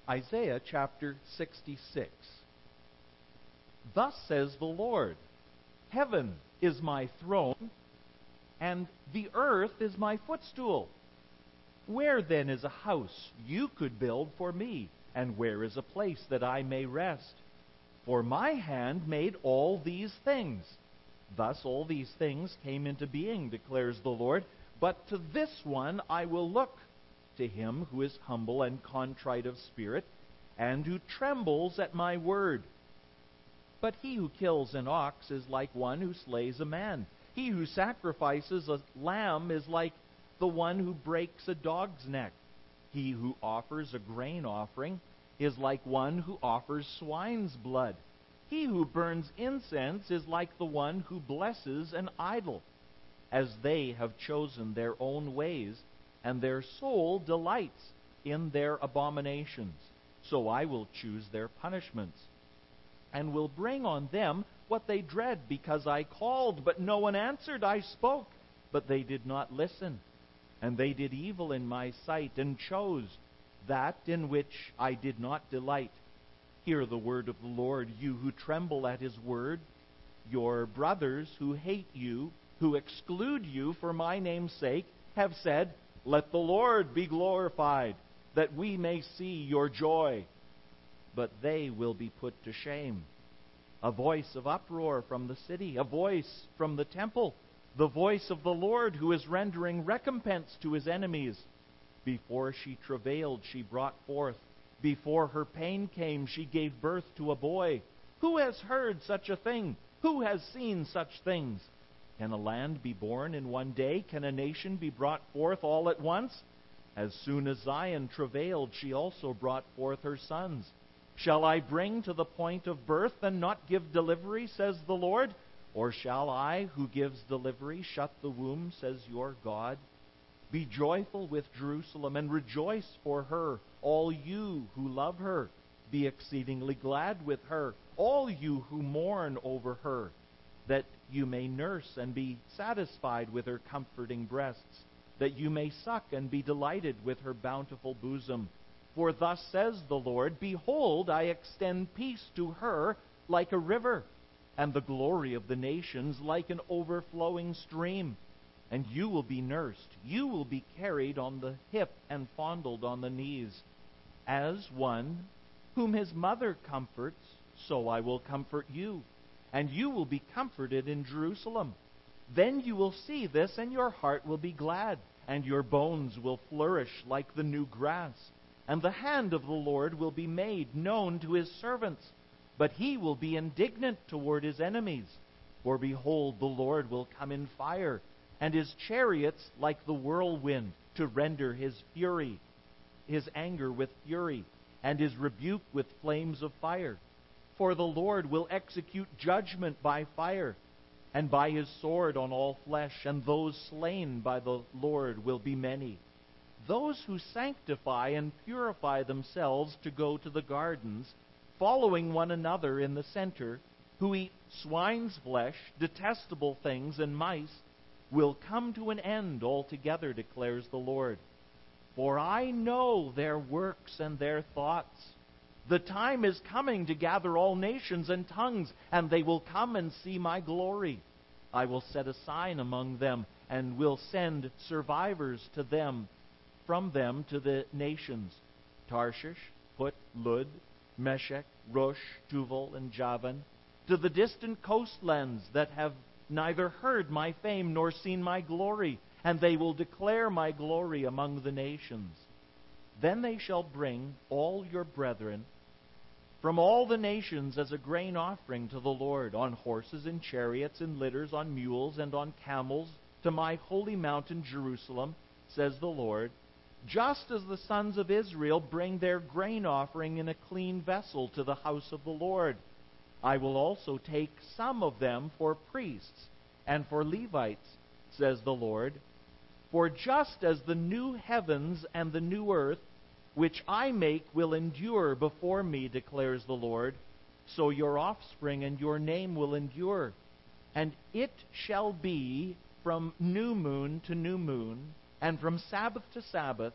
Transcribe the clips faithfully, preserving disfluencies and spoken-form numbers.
Isaiah chapter sixty-six. Thus says the Lord, Heaven is my throne, and the earth is my footstool. Where then is a house you could build for me, and where is a place that I may rest? For my hand made all these things. Thus all these things came into being, declares the Lord. But to this one I will look, to him who is humble and contrite of spirit, and who trembles at my word. But he who kills an ox is like one who slays a man. He who sacrifices a lamb is like the one who breaks a dog's neck. He who offers a grain offering is like one who offers swine's blood. He who burns incense is like the one who blesses an idol. As they have chosen their own ways, and their soul delights in their abominations, so I will choose their punishments, and will bring on them what they dread, because I called, but no one answered. I spoke, but they did not listen. And they did evil in my sight, and chose that in which I did not delight. Hear the word of the Lord, you who tremble at his word. Your brothers who hate you, who exclude you for my name's sake, have said, Let the Lord be glorified, that we may see your joy. But they will be put to shame. A voice of uproar from the city, a voice from the temple, the voice of the Lord who is rendering recompense to his enemies. Before she travailed, she brought forth. Before her pain came, she gave birth to a boy. Who has heard such a thing? Who has seen such things? Can a land be born in one day? Can a nation be brought forth all at once? As soon as Zion travailed, she also brought forth her sons. Shall I bring to the point of birth and not give delivery, says the Lord? Or shall I, who gives delivery, shut the womb, says your God? Be joyful with Jerusalem, and rejoice for her, all you who love her. Be exceedingly glad with her, all you who mourn over her, that you may nurse and be satisfied with her comforting breasts, that you may suck and be delighted with her bountiful bosom. For thus says the Lord, Behold, I extend peace to her like a river, and the glory of the nations like an overflowing stream. And you will be nursed, you will be carried on the hip and fondled on the knees. As one whom his mother comforts, so I will comfort you, and you will be comforted in Jerusalem. Then you will see this, and your heart will be glad, and your bones will flourish like the new grass. And the hand of the Lord will be made known to his servants, but he will be indignant toward his enemies. For behold, the Lord will come in fire, and his chariots like the whirlwind, to render his fury, his anger with fury, and his rebuke with flames of fire. For the Lord will execute judgment by fire, and by his sword on all flesh, and those slain by the Lord will be many. Those who sanctify and purify themselves to go to the gardens, following one another in the center, who eat swine's flesh, detestable things, and mice, will come to an end altogether, declares the Lord. For I know their works and their thoughts. The time is coming to gather all nations and tongues, and they will come and see my glory. I will set a sign among them, and will send survivors to them, from them to the nations, Tarshish, Put, Lud, Meshech, Rosh, Tuval, and Javan, to the distant coastlands that have neither heard my fame nor seen my glory, and they will declare my glory among the nations. Then they shall bring all your brethren from all the nations as a grain offering to the Lord, on horses and chariots and litters, on mules and on camels, to my holy mountain Jerusalem, says the Lord, just as the sons of Israel bring their grain offering in a clean vessel to the house of the Lord. I will also take some of them for priests and for Levites, says the Lord. For just as the new heavens and the new earth, which I make, will endure before me, declares the Lord, so your offspring and your name will endure. And it shall be from new moon to new moon, and from Sabbath to Sabbath,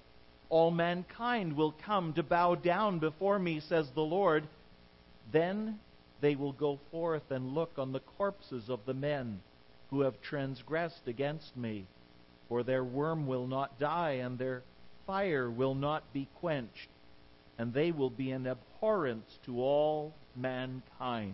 All mankind will come to bow down before me, says the Lord. Then they will go forth and look on the corpses of the men who have transgressed against me. For their worm will not die, and their fire will not be quenched, and they will be an abhorrence to all mankind.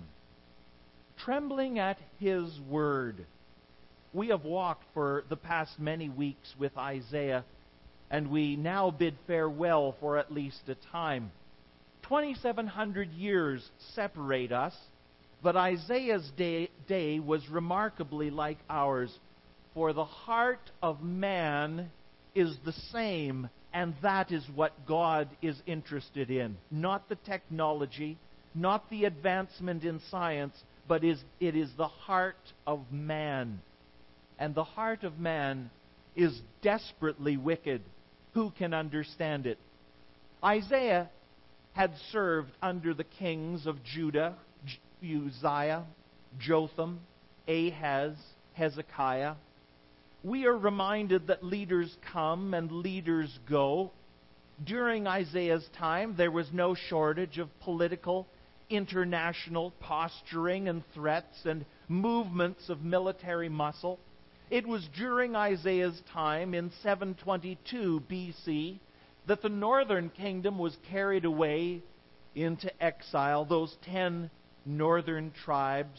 Trembling at His word. We have walked for the past many weeks with Isaiah, and we now bid farewell for at least a time. twenty-seven hundred years separate us, but Isaiah's day, day was remarkably like ours, for the heart of man is the same, and that is what God is interested in. Not the technology, not the advancement in science, but is, it is the heart of man. And the heart of man is desperately wicked. Who can understand it? Isaiah had served under the kings of Judah, Uzziah, Jotham, Ahaz, Hezekiah. We are reminded that leaders come and leaders go. During Isaiah's time, there was no shortage of political, international posturing and threats and movements of military muscle. It was during Isaiah's time, in seven twenty-two B C, that the northern kingdom was carried away into exile, those ten northern tribes.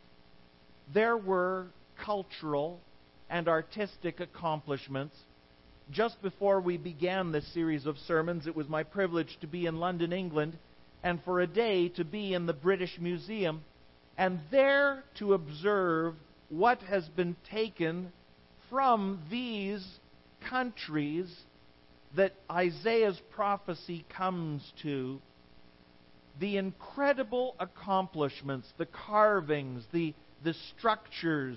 There were cultural and artistic accomplishments. Just before we began this series of sermons, it was my privilege to be in London, England, and for a day to be in the British Museum, and there to observe what has been taken from these countries that Isaiah's prophecy comes to. The incredible accomplishments, the carvings, the, the structures,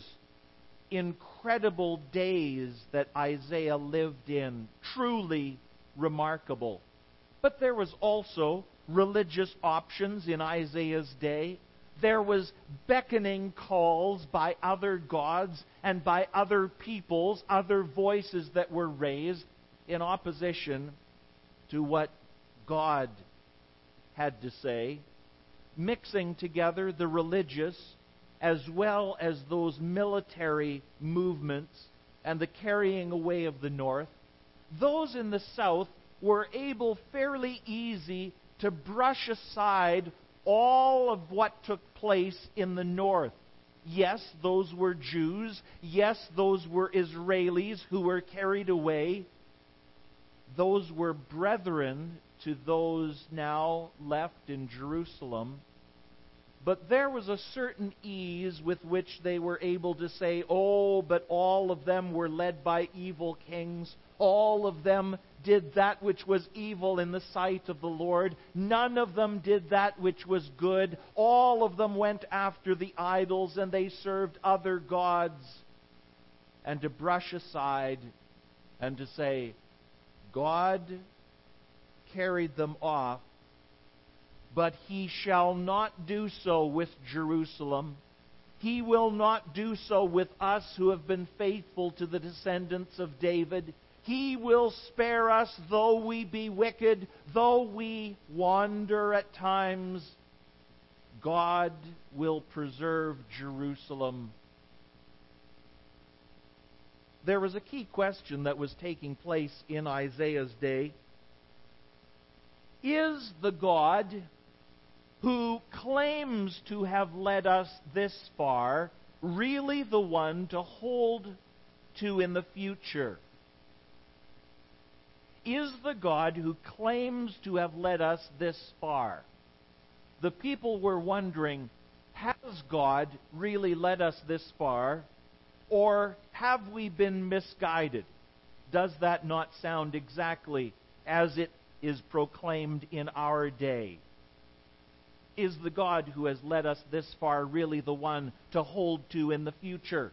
incredible days that Isaiah lived in. Truly remarkable. But there was also religious options in Isaiah's day. There was beckoning calls by other gods and by other peoples, other voices that were raised in opposition to what God had to say, mixing together the religious as well as those military movements and the carrying away of the north. Those in the south were able fairly easy to brush aside all of what took place in the north. Yes, those were Jews. Yes, those were Israelis who were carried away. Those were brethren to those now left in Jerusalem. But there was a certain ease with which they were able to say, oh, but all of them were led by evil kings. All of them did that which was evil in the sight of the Lord. None of them did that which was good. All of them went after the idols, and they served other gods. And to brush aside and to say, God carried them off, but He shall not do so with Jerusalem. He will not do so with us who have been faithful to the descendants of David. He will spare us, though we be wicked, though we wander at times. God will preserve Jerusalem. There was a key question that was taking place in Isaiah's day. Is the God who claims to have led us this far really the one to hold to in the future? Is the God who claims to have led us this far? The people were wondering, has God really led us this far? Or have we been misguided? Does that not sound exactly as it is proclaimed in our day? Is the God who has led us this far really the one to hold to in the future?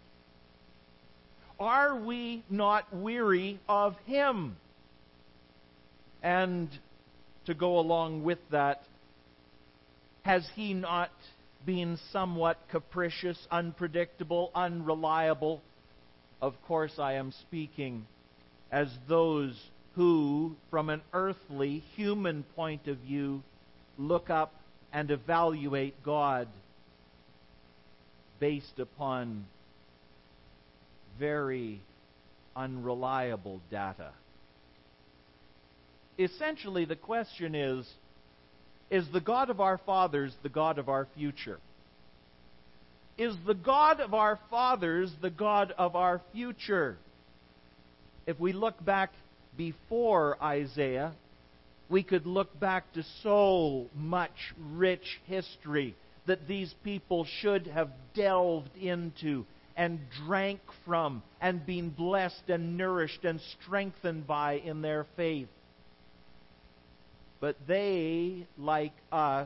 Are we not weary of Him? And to go along with that, has He not been somewhat capricious, unpredictable, unreliable? Of course, I am speaking as those who, from an earthly, human point of view, look up and evaluate God based upon very unreliable data. Essentially, the question is, is the God of our fathers the God of our future? Is the God of our fathers the God of our future? If we look back before Isaiah, we could look back to so much rich history that these people should have delved into and drank from and been blessed and nourished and strengthened by in their faith. But they, like us,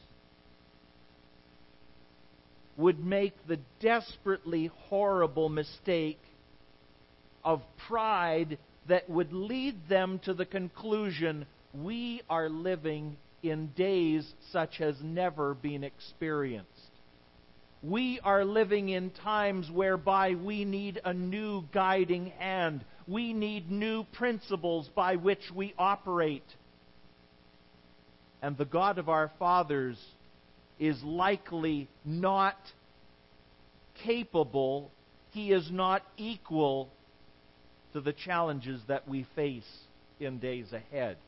would make the desperately horrible mistake of pride that would lead them to the conclusion, we are living in days such as never been experienced. We are living in times whereby we need a new guiding hand. We need new principles by which we operate. And the God of our fathers is likely not capable, He is not equal to the challenges that we face in days ahead.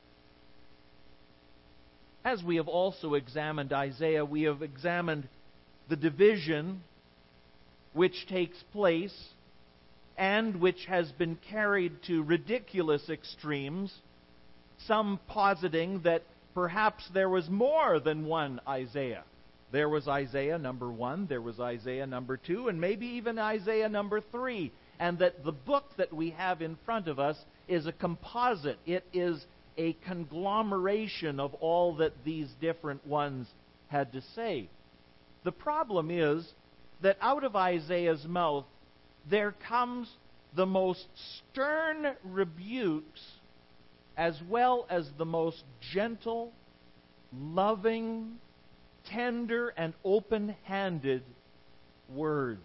As we have also examined Isaiah, we have examined the division which takes place and which has been carried to ridiculous extremes, some positing that perhaps there was more than one Isaiah. There was Isaiah number one, there was Isaiah number two, and maybe even Isaiah number three. And that the book that we have in front of us is a composite. It is a conglomeration of all that these different ones had to say. The problem is that out of Isaiah's mouth there comes the most stern rebukes as well as the most gentle, loving, tender, and open-handed words.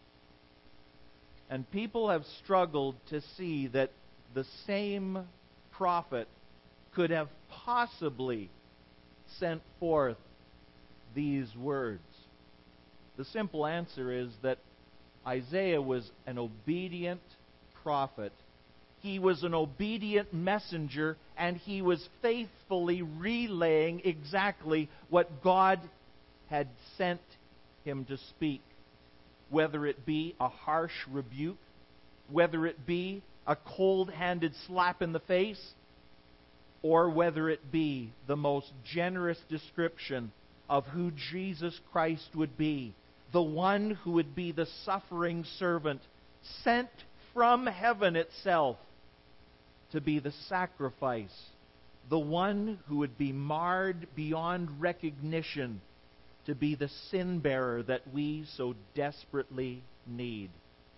And people have struggled to see that the same prophet could have possibly sent forth these words. The simple answer is that Isaiah was an obedient prophet. He was an obedient messenger, and he was faithfully relaying exactly what God had sent him to speak. Whether it be a harsh rebuke, whether it be a cold-handed slap in the face, or whether it be the most generous description of who Jesus Christ would be, the one who would be the suffering servant sent from heaven itself to be the sacrifice, the one who would be marred beyond recognition to be the sin bearer that we so desperately need.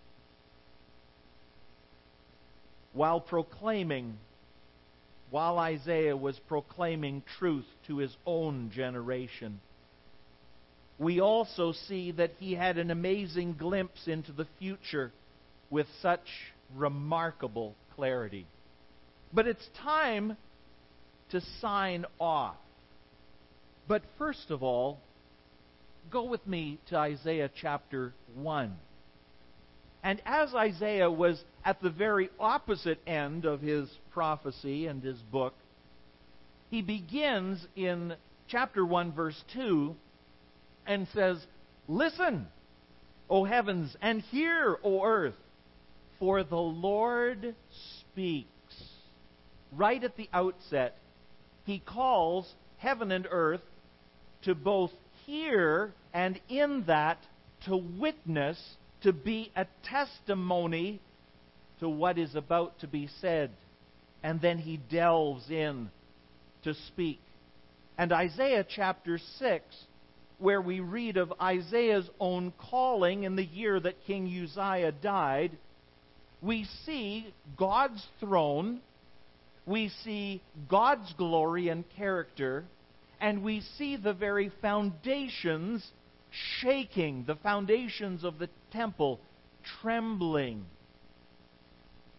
While proclaiming, while Isaiah was proclaiming truth to his own generation, we also see that he had an amazing glimpse into the future with such remarkable clarity. But it's time to sign off. But first of all, go with me to Isaiah chapter one. And as Isaiah was at the very opposite end of his prophecy and his book, he begins in chapter one, verse two, and says, "Listen, O heavens, and hear, O earth, for the Lord speaks." Right at the outset, he calls heaven and earth to both hear and in that to witness, to be a testimony to what is about to be said. And then he delves in to speak. And Isaiah chapter six, where we read of Isaiah's own calling in the year that King Uzziah died, we see God's throne, we see God's glory and character, and we see the very foundations shaking, the foundations of the temple trembling.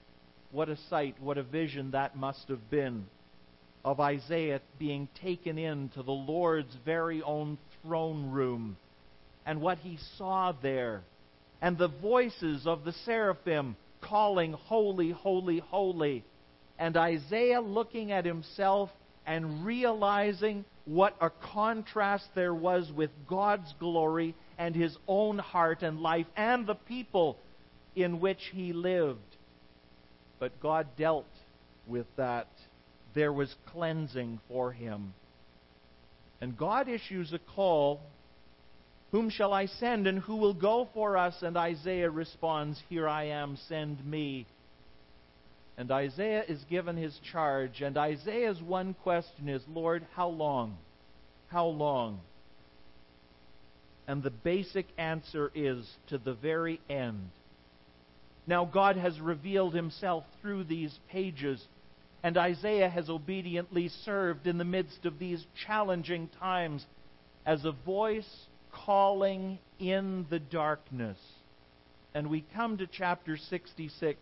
what a sight, what a vision that must have been of Isaiah being taken into the Lord's very own throne room, and what he saw there, and the voices of the seraphim calling, "Holy, holy, holy," and Isaiah looking at himself and realizing what a contrast there was with God's glory and his own heart and life and the people in which he lived. But God dealt with that. There was cleansing for him. And God issues a call, "Whom shall I send, and who will go for us?" And Isaiah responds, "Here I am, send me." And Isaiah is given his charge, and Isaiah's one question is, "Lord, how long? How long?" And the basic answer is, to the very end. Now God has revealed himself through these pages, and Isaiah has obediently served in the midst of these challenging times as a voice calling in the darkness. And we come to chapter sixty-six,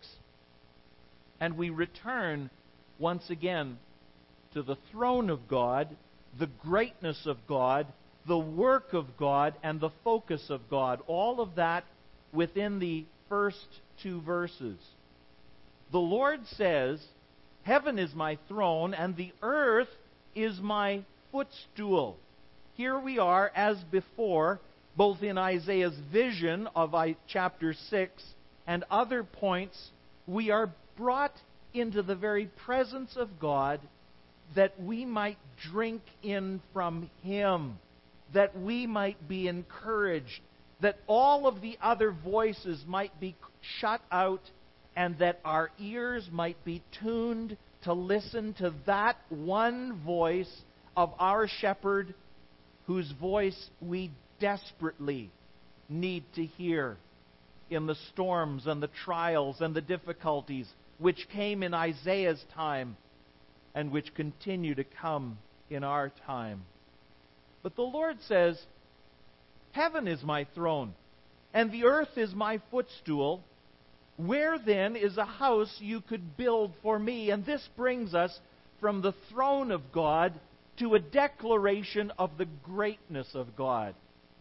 and we return once again to the throne of God, the greatness of God, the work of God, and the focus of God. All of that within the first two verses. The Lord says, "Heaven is my throne, and the earth is my footstool." Here we are, as before, both in Isaiah's vision of chapter six and other points, we are brought into the very presence of God that we might drink in from Him, that we might be encouraged, that all of the other voices might be shut out, and that our ears might be tuned to listen to that one voice of our shepherd, whose voice we desperately need to hear in the storms and the trials and the difficulties which came in Isaiah's time and which continue to come in our time. But the Lord says, "Heaven is my throne, and the earth is my footstool. Where then is a house you could build for me?" And this brings us from the throne of God to a declaration of the greatness of God.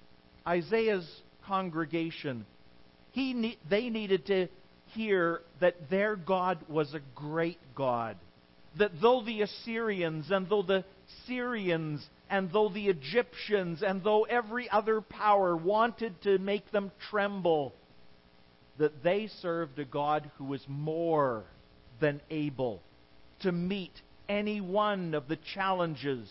Isaiah's congregation, he they needed to hear that their God was a great God. That though the Assyrians and though the Syrians and though the Egyptians and though every other power wanted to make them tremble, that they served a God who was more than able to meet any one of the challenges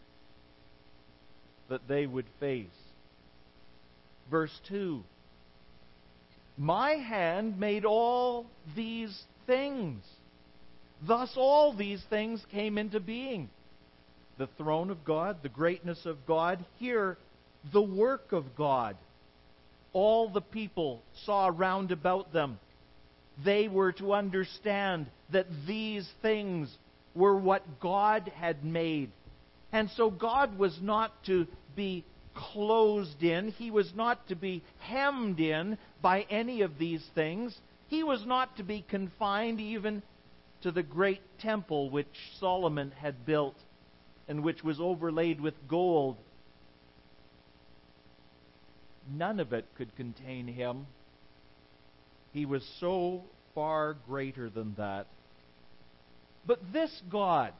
that they would face. Verse two, "My hand made all these things. Thus all these things came into being." The throne of God, the greatness of God. Here, the work of God. All the people saw round about them. They were to understand that these things were what God had made. And so God was not to be closed in. He was not to be hemmed in by any of these things. He was not to be confined even to the great temple which Solomon had built and which was overlaid with gold. None of it could contain Him. He was so far greater than that. But this God,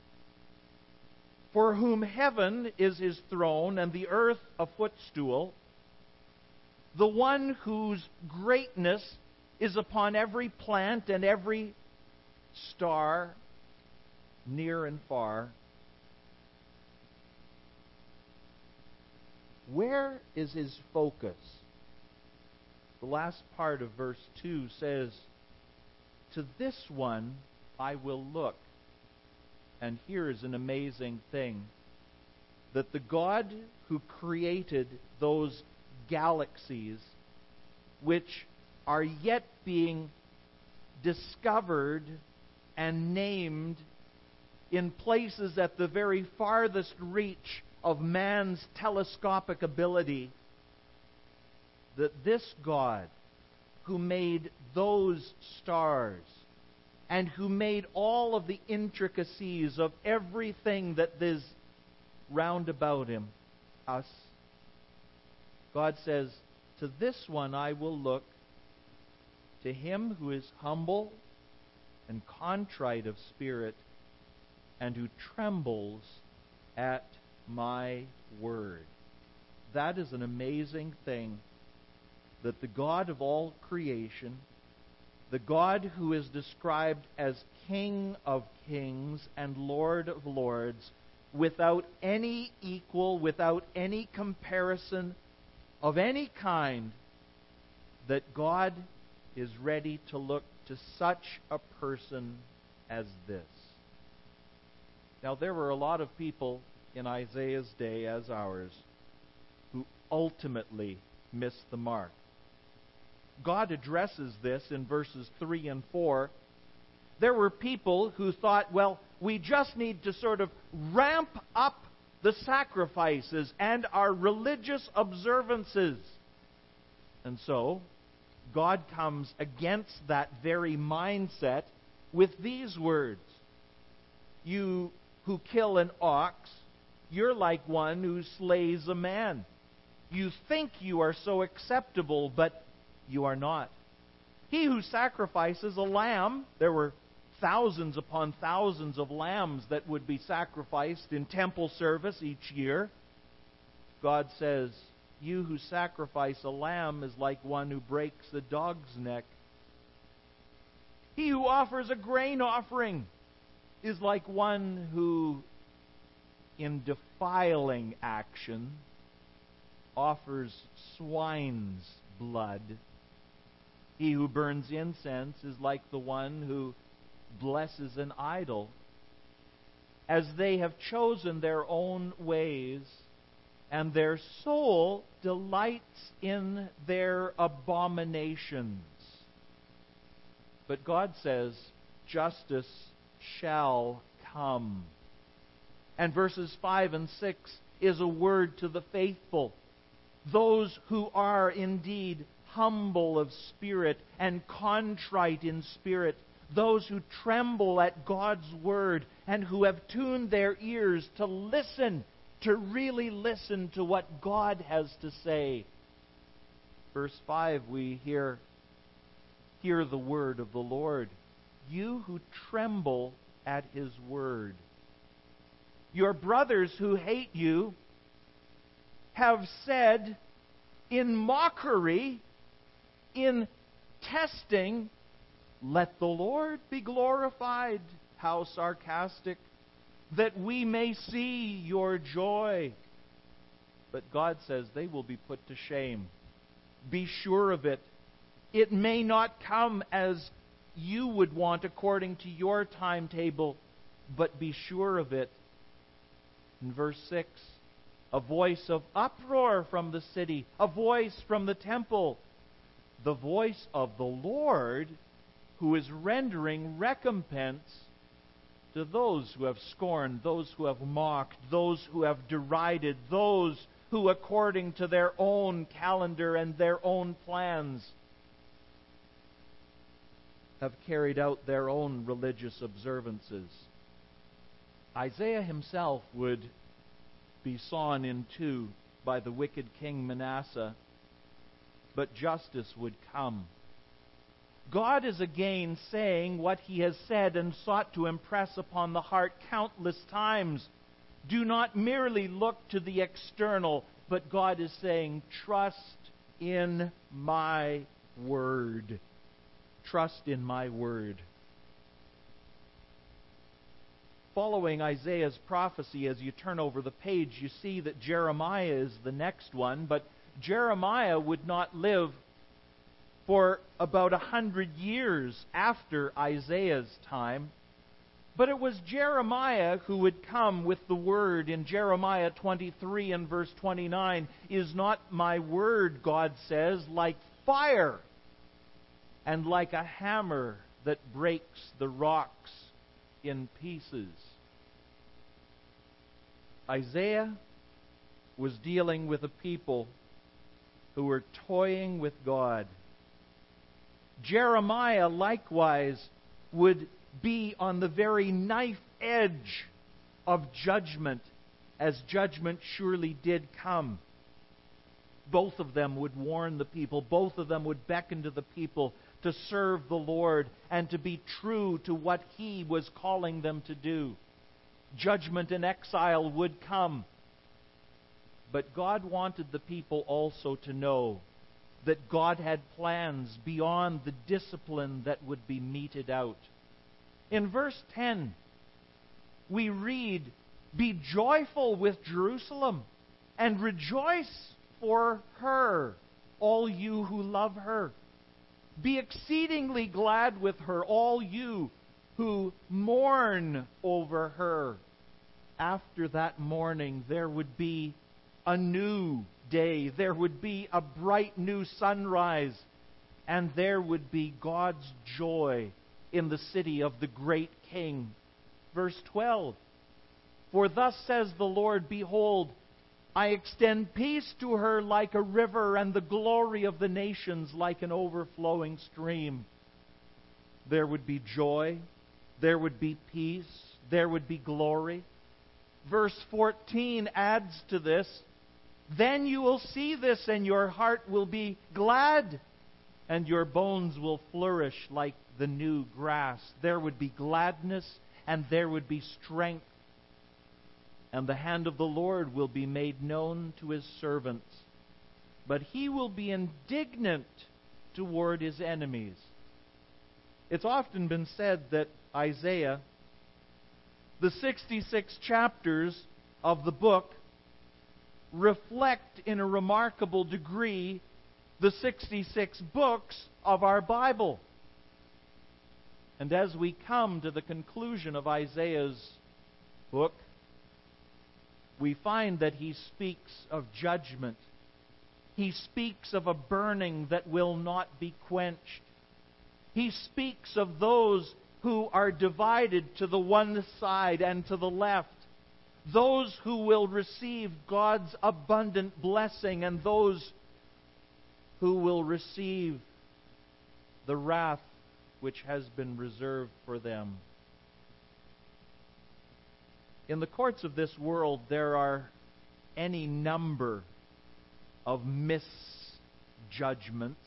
for whom heaven is His throne and the earth a footstool, the one whose greatness is upon every plant and every star, near and far, where is His focus? The last part of verse two says, "To this one I will look." And here is an amazing thing, that the God who created those galaxies, which are yet being discovered and named in places at the very farthest reach of man's telescopic ability, that this God who made those stars and who made all of the intricacies of everything that is round about him, us. God says, to this one I will look, to him who is humble and contrite of spirit, and who trembles at my word. That is an amazing thing, that the God of all creation, the God who is described as King of kings and Lord of lords, without any equal, without any comparison of any kind, that God is ready to look to such a person as this. Now, there were a lot of people in Isaiah's day, as ours, who ultimately missed the mark. God addresses this in verses three and four. There were people who thought, well, we just need to sort of ramp up the sacrifices and our religious observances. And so, God comes against that very mindset with these words. You who kill an ox, you're like one who slays a man. You think you are so acceptable, but you are not. He who sacrifices a lamb, there were thousands upon thousands of lambs that would be sacrificed in temple service each year. God says, you who sacrifice a lamb is like one who breaks a dog's neck. He who offers a grain offering is like one who, in defiling action, offers swine's blood. He who burns incense is like the one who blesses an idol. As they have chosen their own ways, and their soul delights in their abominations. But God says, justice shall come. And verses five and six is a word to the faithful, those who are indeed humble of spirit and contrite in spirit, those who tremble at God's word and who have tuned their ears to listen, to really listen to what God has to say. Verse five, we hear, hear the word of the Lord. You who tremble at His word. Your brothers who hate you have said in mockery, in testing, let the Lord be glorified. How sarcastic. That we may see your joy. But God says they will be put to shame. Be sure of it. It may not come as you would want according to your timetable, but be sure of it. In verse six, a voice of uproar from the city, a voice from the temple, the voice of the Lord who is rendering recompense to those who have scorned, those who have mocked, those who have derided, those who, according to their own calendar and their own plans, have carried out their own religious observances. Isaiah himself would be sawn in two by the wicked king Manasseh, but justice would come. God is again saying what He has said and sought to impress upon the heart countless times. Do not merely look to the external, but God is saying, trust in my word. Trust in my word. Following Isaiah's prophecy, as you turn over the page, you see that Jeremiah is the next one, but Jeremiah would not live for about a hundred years after Isaiah's time. But it was Jeremiah who would come with the word in Jeremiah twenty-three and verse twenty-nine. Is not my word, God says, like fire and like a hammer that breaks the rocks in pieces? Isaiah was dealing with a people who were toying with God. Jeremiah likewise would be on the very knife edge of judgment, as judgment surely did come. Both of them would warn the people. Both of them would beckon to the people to serve the Lord and to be true to what He was calling them to do. Judgment and exile would come. But God wanted the people also to know that God had plans beyond the discipline that would be meted out. In verse ten, we read, "Be joyful with Jerusalem, and rejoice for her, all you who love her. Be exceedingly glad with her, all you who mourn over her." After that mourning, there would be a new day. There would be a bright new sunrise. And there would be God's joy in the city of the great King. Verse twelve, "For thus says the Lord, Behold, I extend peace to her like a river, and the glory of the nations like an overflowing stream." There would be joy. There would be peace. There would be glory. Verse fourteen adds to this, "Then you will see this, and your heart will be glad, and your bones will flourish like the new grass." There would be gladness, and there would be strength. And the hand of the Lord will be made known to His servants. But He will be indignant toward His enemies. It's often been said that Isaiah, the sixty-six chapters of the book, reflect in a remarkable degree the sixty-six books of our Bible. And as we come to the conclusion of Isaiah's book, we find that he speaks of judgment. He speaks of a burning that will not be quenched. He speaks of those who are divided to the one side and to the left. Those who will receive God's abundant blessing, and those who will receive the wrath which has been reserved for them. In the courts of this world, there are any number of misjudgments,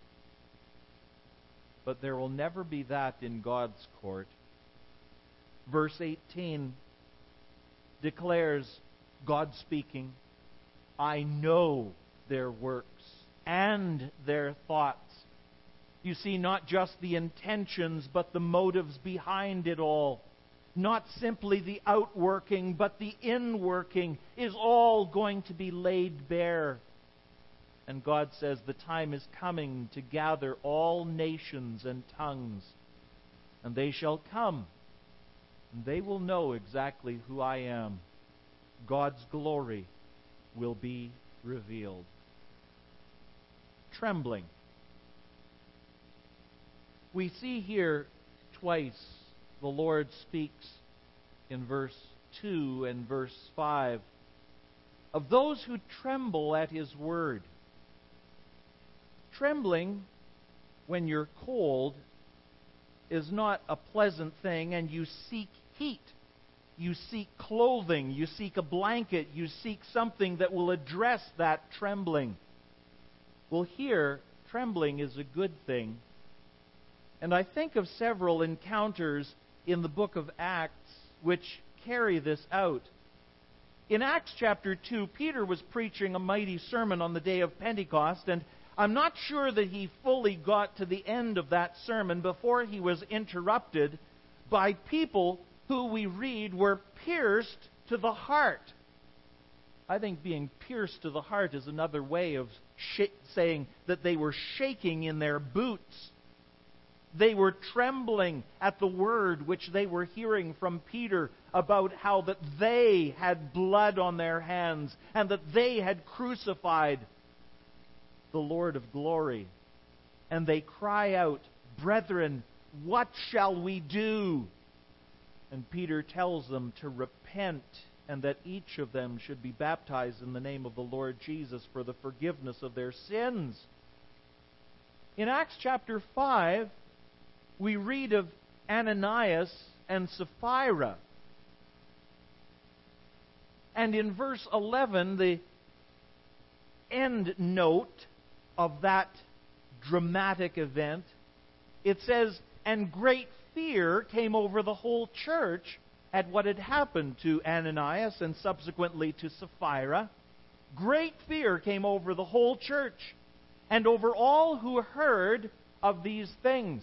but there will never be that in God's court. Verse eighteen declares, God speaking, "I know their works and their thoughts." You see, not just the intentions, but the motives behind it all. Not simply the outworking, but the inworking is all going to be laid bare. And God says the time is coming to gather all nations and tongues. And they shall come, and they will know exactly who I am. God's glory will be revealed. Trembling. We see here twice the Lord speaks in verse two and verse five of those who tremble at His word. Trembling, when you're cold, is not a pleasant thing, and you seek heat. You seek clothing. You seek a blanket. You seek something that will address that trembling. Well, here, trembling is a good thing. And I think of several encounters in the book of Acts which carry this out. In Acts chapter two, Peter was preaching a mighty sermon on the day of Pentecost, and I'm not sure that he fully got to the end of that sermon before he was interrupted by people who we read were pierced to the heart. I think being pierced to the heart is another way of sh- saying that they were shaking in their boots. They were trembling at the word which they were hearing from Peter about how that they had blood on their hands and that they had crucified the Lord of glory. And they cry out, "Brethren, what shall we do?" And Peter tells them to repent and that each of them should be baptized in the name of the Lord Jesus for the forgiveness of their sins. In Acts chapter five, we read of Ananias and Sapphira. And in verse eleven, the end note of that dramatic event, it says, "And great fear came over the whole church at what had happened to Ananias and subsequently to Sapphira. Great fear came over the whole church and over all who heard of these things."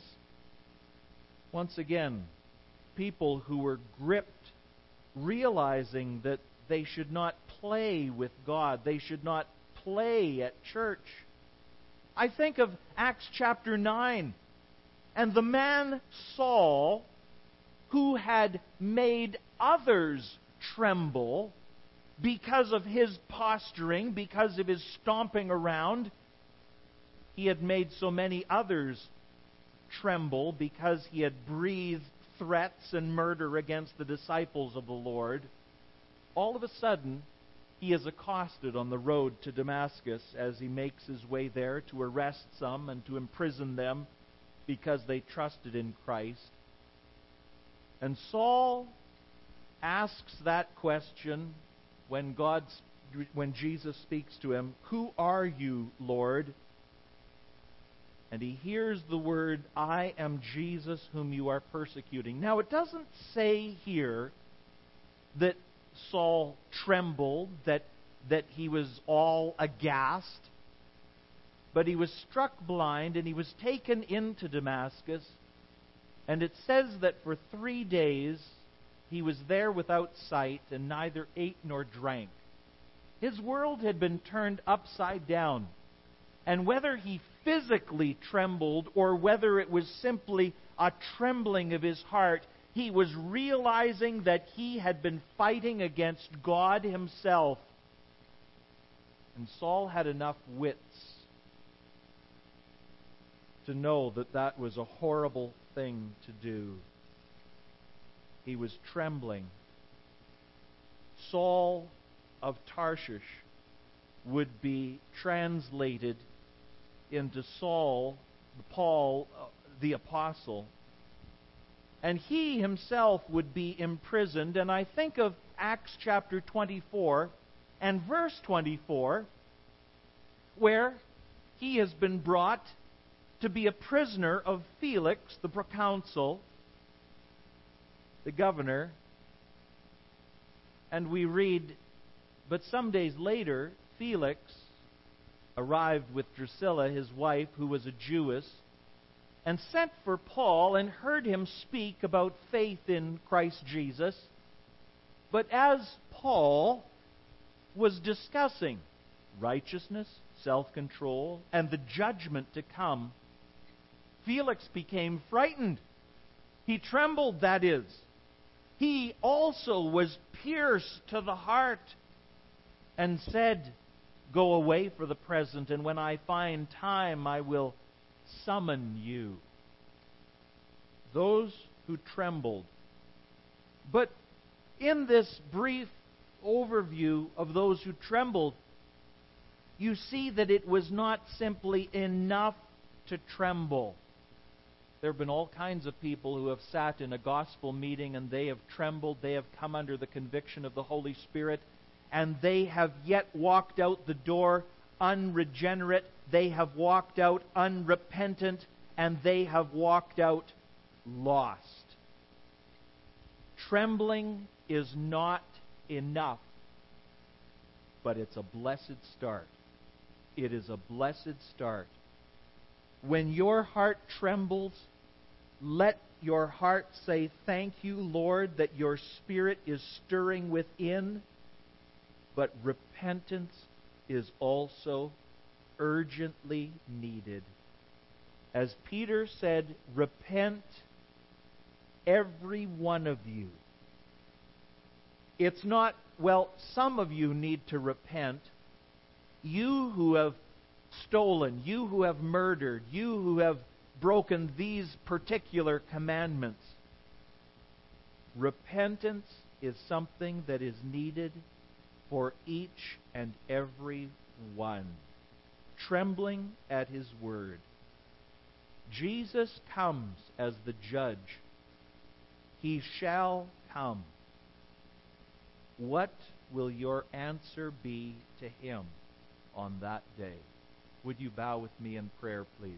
Once again, people who were gripped, realizing that they should not play with God. They should not play at church. I think of Acts chapter nine, and the man Saul, who had made others tremble because of his posturing, because of his stomping around. He had made so many others tremble because he had breathed threats and murder against the disciples of the Lord. All of a sudden, he is accosted on the road to Damascus as he makes his way there to arrest some and to imprison them because they trusted in Christ. And Saul asks that question when God, when Jesus speaks to him, "Who are you, Lord?" And he hears the word, "I am Jesus whom you are persecuting." Now, it doesn't say here that Saul trembled, that, that he was all aghast. But he was struck blind, and he was taken into Damascus. And it says that for three days he was there without sight, and neither ate nor drank. His world had been turned upside down. And whether he physically trembled or whether it was simply a trembling of his heart, he was realizing that he had been fighting against God himself. And Saul had enough wits to know that that was a horrible thing to do. He was trembling. Saul of Tarshish would be translated into Saul, Paul, uh, the apostle. And he himself would be imprisoned. And I think of Acts chapter twenty-four and verse twenty-four, where he has been brought to be a prisoner of Felix, the proconsul, the governor. And we read, "But some days later, Felix arrived with Drusilla, his wife, who was a Jewess, and sent for Paul and heard him speak about faith in Christ Jesus. But as Paul was discussing righteousness, self-control, and the judgment to come, Felix became frightened. He trembled, that is. He also was pierced to the heart and said, 'Go away for the present, and when I find time I will summon you.'" Those who trembled. But in this brief overview of those who trembled, you see that it was not simply enough to tremble. There have been all kinds of people who have sat in a gospel meeting and they have trembled, they have come under the conviction of the Holy Spirit, and they have yet walked out the door unregenerate, they have walked out unrepentant, and they have walked out lost. Trembling is not enough, but it's a blessed start. It is a blessed start. When your heart trembles, let your heart say, "Thank you, Lord, that your Spirit is stirring within." But repentance is also urgently needed. As Peter said, "Repent, every one of you." It's not, well, some of you need to repent. You who have stolen, you who have murdered, you who have broken these particular commandments. Repentance is something that is needed for each and every one. Trembling at His word. Jesus comes as the judge He shall come. What will your answer be to him on that day? Would you bow with me in prayer, please?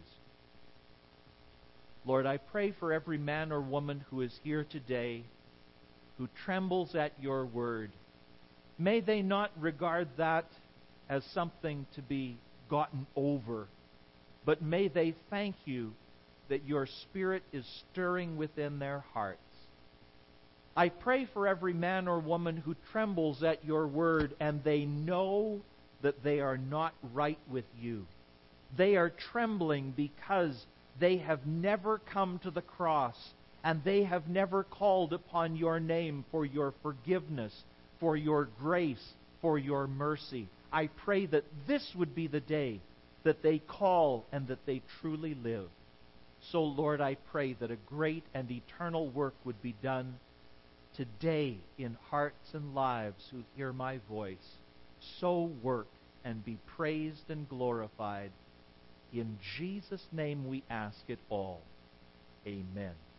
Lord, I pray for every man or woman who is here today who trembles at your word. May they not regard that as something to be gotten over, but may they thank you that your Spirit is stirring within their hearts. I pray for every man or woman who trembles at your word and they know that they are not right with you. They are trembling because they have never come to the cross and they have never called upon your name for your forgiveness, for your grace, for your mercy. I pray that this would be the day that they call and that they truly live. So, Lord, I pray that a great and eternal work would be done today in hearts and lives who hear my voice. So work and be praised and glorified. In Jesus' name we ask it all. Amen.